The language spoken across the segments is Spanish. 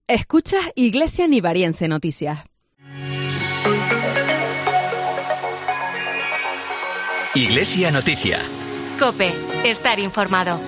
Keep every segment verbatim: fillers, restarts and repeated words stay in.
Escuchas Iglesia Nivariense Noticias. Iglesia Noticia. COPE. Estar informado.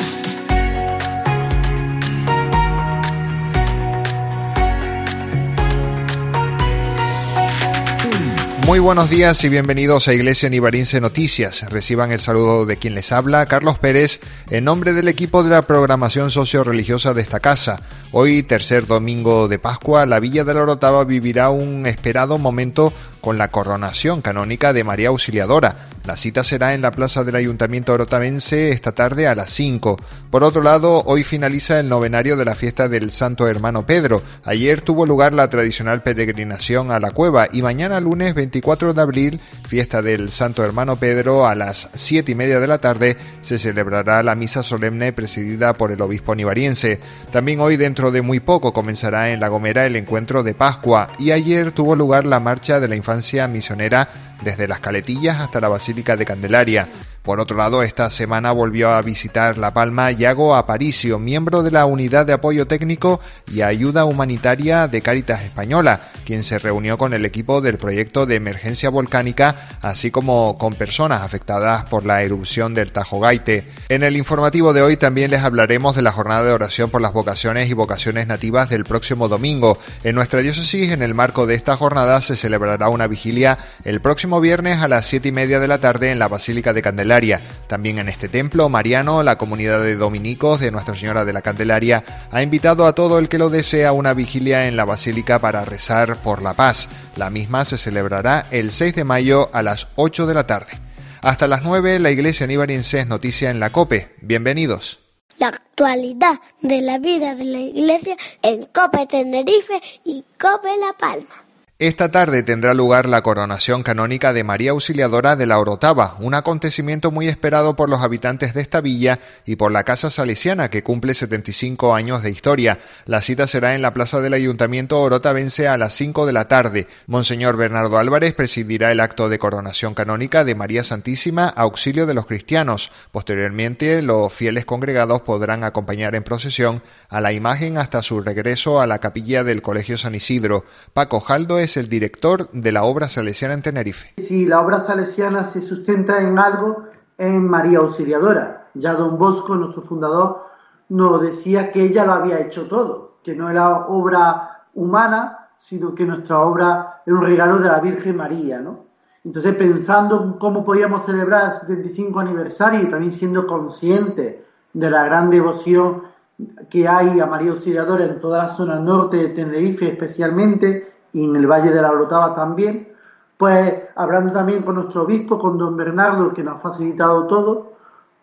Muy buenos días y bienvenidos a Iglesia Nivariense Noticias. Reciban el saludo de quien les habla, Carlos Pérez, en nombre del equipo de la programación socio-religiosa de esta casa. Hoy, tercer domingo de Pascua, la Villa de la Orotava vivirá un esperado momento con la coronación canónica de María Auxiliadora. La cita será en la plaza del Ayuntamiento orotavense esta tarde a las cinco. Por otro lado, hoy finaliza el novenario de la fiesta del Santo Hermano Pedro. Ayer tuvo lugar la tradicional peregrinación a la cueva y mañana, lunes veinticuatro de abril, fiesta del Santo Hermano Pedro, a las siete y media de la tarde, se celebrará la misa solemne presidida por el obispo nivariense. También hoy, dentro de muy poco, comenzará en La Gomera el encuentro de Pascua y ayer tuvo lugar la marcha de la infancia misionera desde las Caletillas hasta la Basílica de Candelaria. Por otro lado, esta semana volvió a visitar La Palma Yago Aparicio, miembro de la Unidad de Apoyo Técnico y Ayuda Humanitaria de Cáritas Española, quien se reunió con el equipo del proyecto de emergencia volcánica, así como con personas afectadas por la erupción del Tajo Gaite. En el informativo de hoy también les hablaremos de la jornada de oración por las vocaciones y vocaciones nativas del próximo domingo. En nuestra diócesis, en el marco de esta jornada, se celebrará una vigilia el próximo viernes a las siete y media de la tarde en la Basílica de Candelaria. También en este templo mariano, la comunidad de dominicos de Nuestra Señora de la Candelaria ha invitado a todo el que lo desea a una vigilia en la Basílica para rezar por la paz. La misma se celebrará el seis de mayo a las ocho de la tarde. Hasta las nueve, la Iglesia Nivariense es noticia en la COPE. Bienvenidos. La actualidad de la vida de la Iglesia en COPE Tenerife y COPE La Palma. Esta tarde tendrá lugar la coronación canónica de María Auxiliadora de la Orotava, un acontecimiento muy esperado por los habitantes de esta villa y por la Casa Salesiana, que cumple setenta y cinco años de historia. La cita será en la plaza del Ayuntamiento orotavense a las cinco de la tarde. Monseñor Bernardo Álvarez presidirá el acto de coronación canónica de María Santísima, auxilio de los cristianos. Posteriormente, los fieles congregados podrán acompañar en procesión a la imagen hasta su regreso a la capilla del Colegio San Isidro. Paco Jaldo es el director de la obra salesiana en Tenerife. Si la obra salesiana se sustenta en algo, en María Auxiliadora. Ya don Bosco, nuestro fundador, nos decía que ella lo había hecho todo, que no era obra humana, sino que nuestra obra era un regalo de la Virgen María, ¿no? Entonces, pensando en cómo podíamos celebrar el setenta y cinco aniversario y también siendo conscientes de la gran devoción que hay a María Auxiliadora en toda la zona norte de Tenerife especialmente, y en el Valle de la Orotava también, pues hablando también con nuestro obispo, con don Bernardo, que nos ha facilitado todo,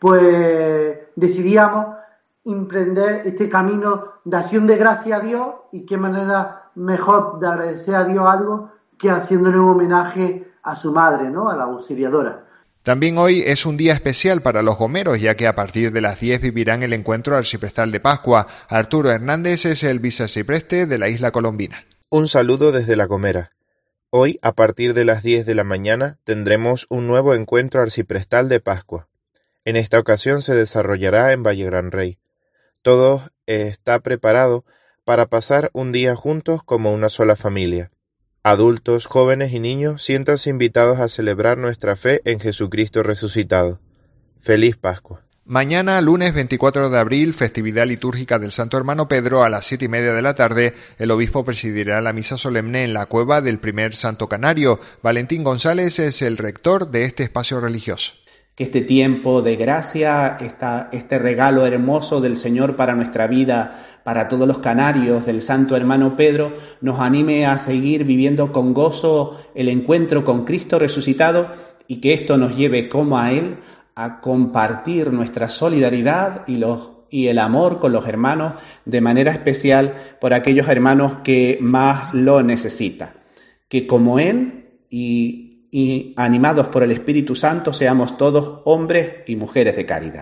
pues decidíamos emprender este camino de acción de gracia a Dios, y qué manera mejor de agradecer a Dios algo que haciéndole un homenaje a su madre, ¿no? A la Auxiliadora. También hoy es un día especial para los gomeros, ya que a partir de las diez vivirán el encuentro arciprestal de Pascua. Arturo Hernández es el vicearcipreste de la isla colombina. Un saludo desde La Gomera. Hoy, a partir de las diez de la mañana, tendremos un nuevo encuentro arciprestal de Pascua. En esta ocasión se desarrollará en Valle Gran Rey. Todo está preparado para pasar un día juntos como una sola familia. Adultos, jóvenes y niños, siéntanse invitados a celebrar nuestra fe en Jesucristo resucitado. ¡Feliz Pascua! Mañana, lunes veinticuatro de abril, festividad litúrgica del Santo Hermano Pedro, a las siete y media de la tarde, el obispo presidirá la misa solemne en la cueva del primer Santo Canario. Valentín González es el rector de este espacio religioso. Que este tiempo de gracia, esta, este regalo hermoso del Señor para nuestra vida, para todos los canarios del Santo Hermano Pedro, nos anime a seguir viviendo con gozo el encuentro con Cristo resucitado, y que esto nos lleve como a Él a compartir nuestra solidaridad y, los, y el amor con los hermanos, de manera especial por aquellos hermanos que más lo necesitan. Que como Él y, y animados por el Espíritu Santo seamos todos hombres y mujeres de caridad.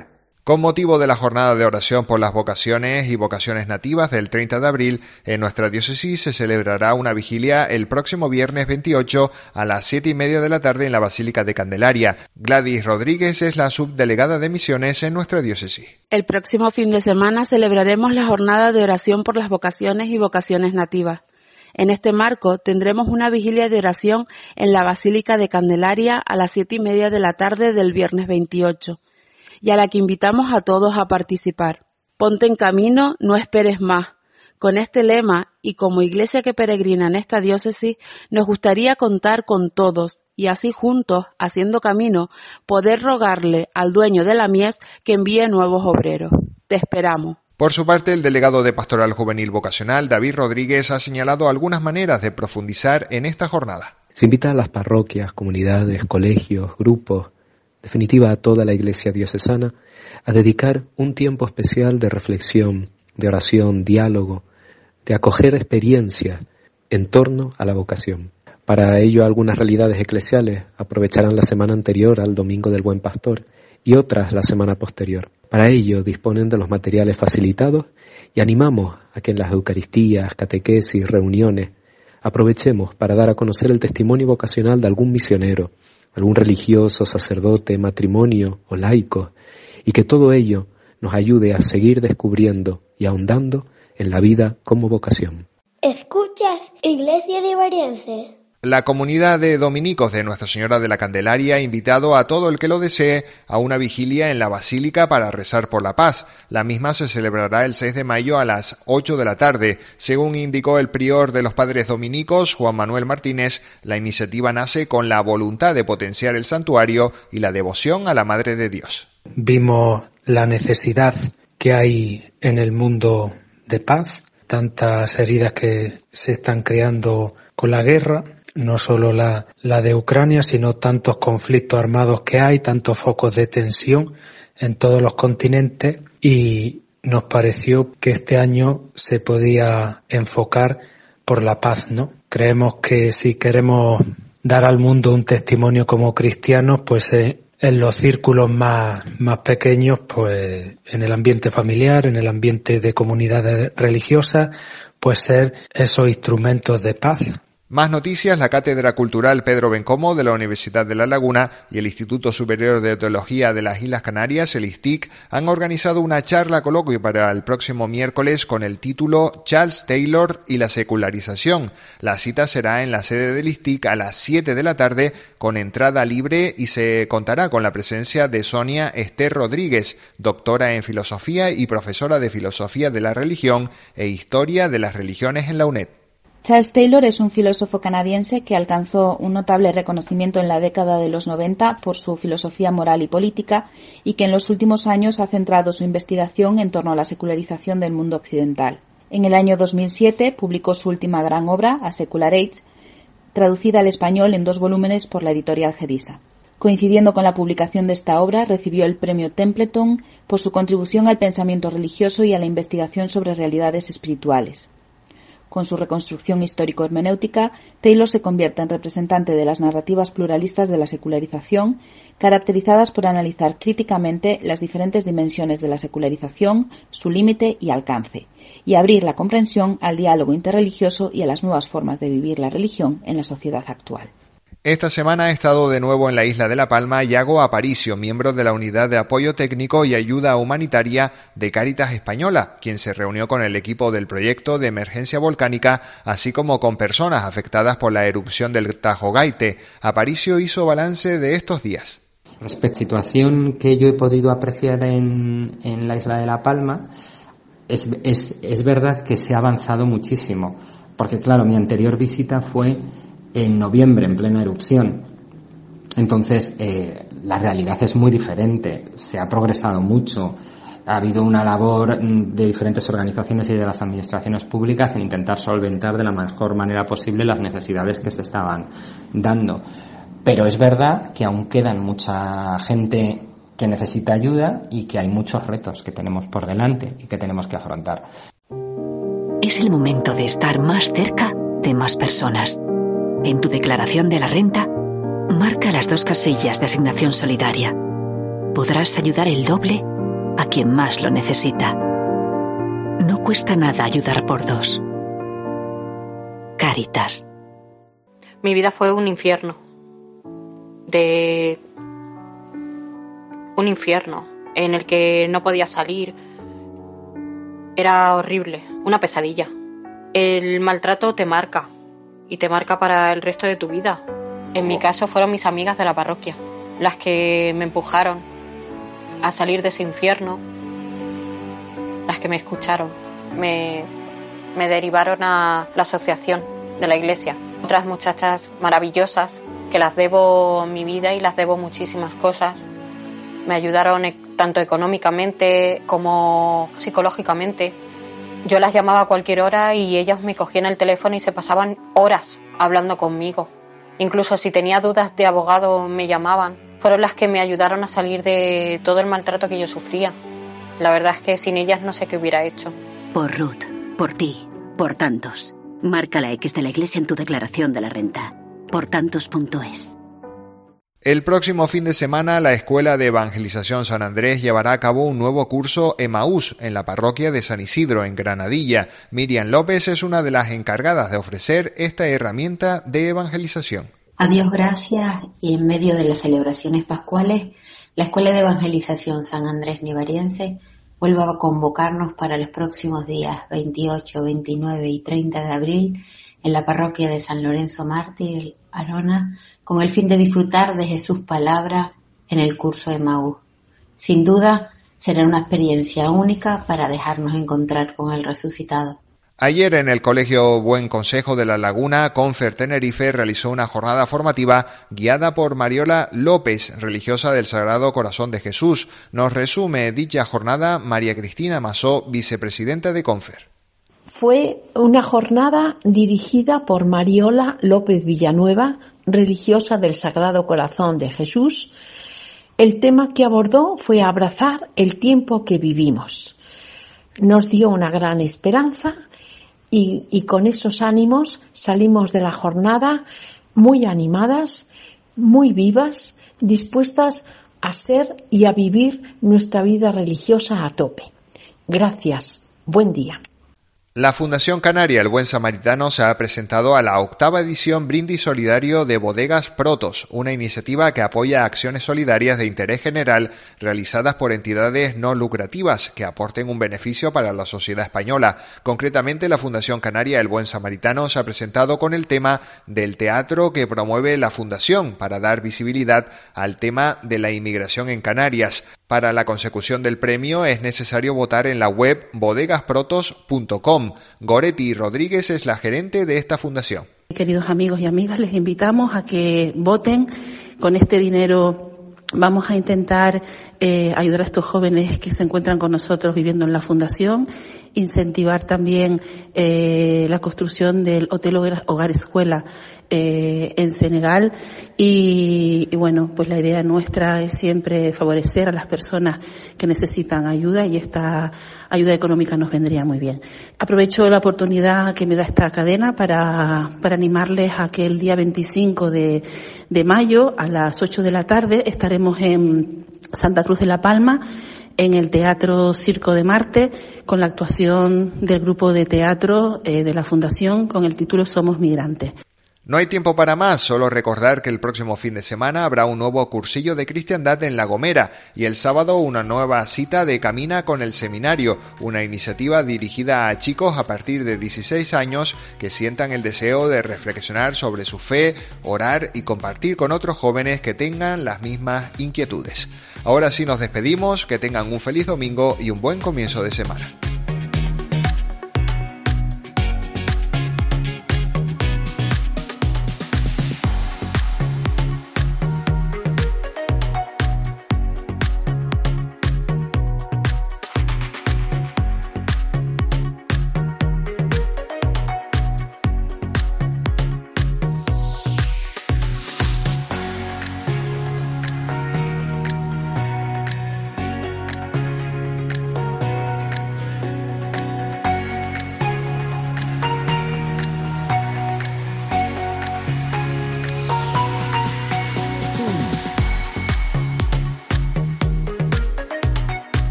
Con motivo de la jornada de oración por las vocaciones y vocaciones nativas del treinta de abril, en nuestra diócesis se celebrará una vigilia el próximo viernes veintiocho a las siete y media de la tarde en la Basílica de Candelaria. Gladys Rodríguez es la subdelegada de misiones en nuestra diócesis. El próximo fin de semana celebraremos la jornada de oración por las vocaciones y vocaciones nativas. En este marco tendremos una vigilia de oración en la Basílica de Candelaria a las siete y media de la tarde del viernes veintiocho. Y a la que invitamos a todos a participar. Ponte en camino, no esperes más. Con este lema, y como iglesia que peregrina en esta diócesis, nos gustaría contar con todos, y así juntos, haciendo camino, poder rogarle al dueño de la mies que envíe nuevos obreros. Te esperamos. Por su parte, el delegado de Pastoral Juvenil Vocacional, David Rodríguez, ha señalado algunas maneras de profundizar en esta jornada. Se invita a las parroquias, comunidades, colegios, grupos, definitiva a toda la Iglesia diocesana, a dedicar un tiempo especial de reflexión, de oración, diálogo, de acoger experiencias en torno a la vocación. Para ello, algunas realidades eclesiales aprovecharán la semana anterior al Domingo del Buen Pastor y otras la semana posterior. Para ello, disponen de los materiales facilitados y animamos a que en las Eucaristías, catequesis, reuniones, aprovechemos para dar a conocer el testimonio vocacional de algún misionero, algún religioso, sacerdote, matrimonio o laico, y que todo ello nos ayude a seguir descubriendo y ahondando en la vida como vocación. ¿Escuchas Iglesia Nivariense? La comunidad de dominicos de Nuestra Señora de la Candelaria ha invitado a todo el que lo desee a una vigilia en la Basílica para rezar por la paz. La misma se celebrará el seis de mayo a las ocho de la tarde. Según indicó el prior de los padres dominicos, Juan Manuel Martínez, la iniciativa nace con la voluntad de potenciar el santuario y la devoción a la Madre de Dios. Vimos la necesidad que hay en el mundo de paz, tantas heridas que se están creando con la guerra, no solo la, la de Ucrania, sino tantos conflictos armados que hay, tantos focos de tensión en todos los continentes, y nos pareció que este año se podía enfocar por la paz, ¿no? Creemos que si queremos dar al mundo un testimonio como cristianos, pues eh, en los círculos más, más pequeños, pues en el ambiente familiar, en el ambiente de comunidades religiosas, pues ser esos instrumentos de paz. Más noticias. La Cátedra Cultural Pedro Bencomo de la Universidad de La Laguna y el Instituto Superior de Teología de las Islas Canarias, el I S T I C, han organizado una charla coloquio para el próximo miércoles con el título Charles Taylor y la secularización. La cita será en la sede del I S T I C a las siete de la tarde con entrada libre y se contará con la presencia de Sonia Esther Rodríguez, doctora en Filosofía y profesora de Filosofía de la Religión e Historia de las Religiones en la UNED. Charles Taylor es un filósofo canadiense que alcanzó un notable reconocimiento en la década de los noventa por su filosofía moral y política y que en los últimos años ha centrado su investigación en torno a la secularización del mundo occidental. En el año dos mil siete publicó su última gran obra, A Secular Age, traducida al español en dos volúmenes por la editorial Gedisa. Coincidiendo con la publicación de esta obra, recibió el premio Templeton por su contribución al pensamiento religioso y a la investigación sobre realidades espirituales. Con su reconstrucción histórico-hermenéutica, Taylor se convierte en representante de las narrativas pluralistas de la secularización, caracterizadas por analizar críticamente las diferentes dimensiones de la secularización, su límite y alcance, y abrir la comprensión al diálogo interreligioso y a las nuevas formas de vivir la religión en la sociedad actual. Esta semana ha estado de nuevo en la isla de La Palma Yago Aparicio, miembro de la Unidad de Apoyo Técnico y Ayuda Humanitaria de Cáritas Española, quien se reunió con el equipo del proyecto de emergencia volcánica, así como con personas afectadas por la erupción del Tajo Gaite. Aparicio hizo balance de estos días. Respecto a la situación que yo he podido apreciar en, en la isla de La Palma, es, es, es verdad que se ha avanzado muchísimo, porque claro, mi anterior visita fue en noviembre, en plena erupción. Entonces, eh, la realidad es muy diferente. Se ha progresado mucho. Ha habido una labor de diferentes organizaciones y de las administraciones públicas en intentar solventar de la mejor manera posible las necesidades que se estaban dando. Pero es verdad que aún quedan mucha gente que necesita ayuda y que hay muchos retos que tenemos por delante y que tenemos que afrontar. Es el momento de estar más cerca de más personas. En tu declaración de la renta, marca las dos casillas de asignación solidaria. Podrás ayudar el doble a quien más lo necesita. No cuesta nada ayudar por dos. Cáritas. Mi vida fue un infierno. De... Un infierno en el que no podía salir. Era horrible, una pesadilla. El maltrato te marca y te marca para el resto de tu vida. En mi caso fueron mis amigas de la parroquia las que me empujaron a salir de ese infierno, las que me escucharon, me, me derivaron a la asociación de la iglesia. Otras muchachas maravillosas que las debo mi vida y las debo muchísimas cosas. Me ayudaron tanto económicamente como psicológicamente. Yo las llamaba a cualquier hora y ellas me cogían el teléfono y se pasaban horas hablando conmigo. Incluso si tenía dudas de abogado me llamaban. Fueron las que me ayudaron a salir de todo el maltrato que yo sufría. La verdad es que sin ellas no sé qué hubiera hecho. Por Ruth, por ti, por tantos. Marca la X de la Iglesia en tu declaración de la renta. por tantos punto es. El próximo fin de semana, la Escuela de Evangelización San Andrés llevará a cabo un nuevo curso Emaús en la parroquia de San Isidro, en Granadilla. Miriam López es una de las encargadas de ofrecer esta herramienta de evangelización. A Dios gracias, y en medio de las celebraciones pascuales, la Escuela de Evangelización San Andrés Nivariense vuelve a convocarnos para los próximos días veintiocho, veintinueve y treinta de abril en la parroquia de San Lorenzo Mártir, Arona, con el fin de disfrutar de Jesús Palabra en el curso Emaús. Sin duda, será una experiencia única para dejarnos encontrar con el resucitado. Ayer en el Colegio Buen Consejo de La Laguna, Confer Tenerife realizó una jornada formativa guiada por Mariola López, religiosa del Sagrado Corazón de Jesús. Nos resume dicha jornada María Cristina Masó, vicepresidenta de Confer. Fue una jornada dirigida por Mariola López Villanueva, religiosa del Sagrado Corazón de Jesús. El tema que abordó fue abrazar el tiempo que vivimos. Nos dio una gran esperanza y, y con esos ánimos salimos de la jornada muy animadas, muy vivas, dispuestas a ser y a vivir nuestra vida religiosa a tope. Gracias. Buen día. La Fundación Canaria El Buen Samaritano se ha presentado a la octava edición Brindis Solidario de Bodegas Protos, una iniciativa que apoya acciones solidarias de interés general realizadas por entidades no lucrativas que aporten un beneficio para la sociedad española. Concretamente, la Fundación Canaria El Buen Samaritano se ha presentado con el tema del teatro que promueve la Fundación para dar visibilidad al tema de la inmigración en Canarias. Para la consecución del premio es necesario votar en la web bodegas protos punto com. Goretti Rodríguez es la gerente de esta fundación. Queridos amigos y amigas, les invitamos a que voten. Con este dinero vamos a intentar eh, ayudar a estos jóvenes que se encuentran con nosotros viviendo en la fundación, incentivar también eh, la construcción del Hotel Hogar Escuela eh, en Senegal y, y bueno, pues la idea nuestra es siempre favorecer a las personas que necesitan ayuda y esta ayuda económica nos vendría muy bien. Aprovecho la oportunidad que me da esta cadena para, para animarles a que el día veinticinco de, de mayo a las ocho de la tarde estaremos en Santa Cruz de la Palma, en el Teatro Circo de Marte, con la actuación del grupo de teatro eh, de la Fundación con el título Somos Migrantes. No hay tiempo para más, solo recordar que el próximo fin de semana habrá un nuevo cursillo de cristiandad en La Gomera y el sábado una nueva cita de Camina con el Seminario, una iniciativa dirigida a chicos a partir de dieciséis años que sientan el deseo de reflexionar sobre su fe, orar y compartir con otros jóvenes que tengan las mismas inquietudes. Ahora sí nos despedimos, que tengan un feliz domingo y un buen comienzo de semana.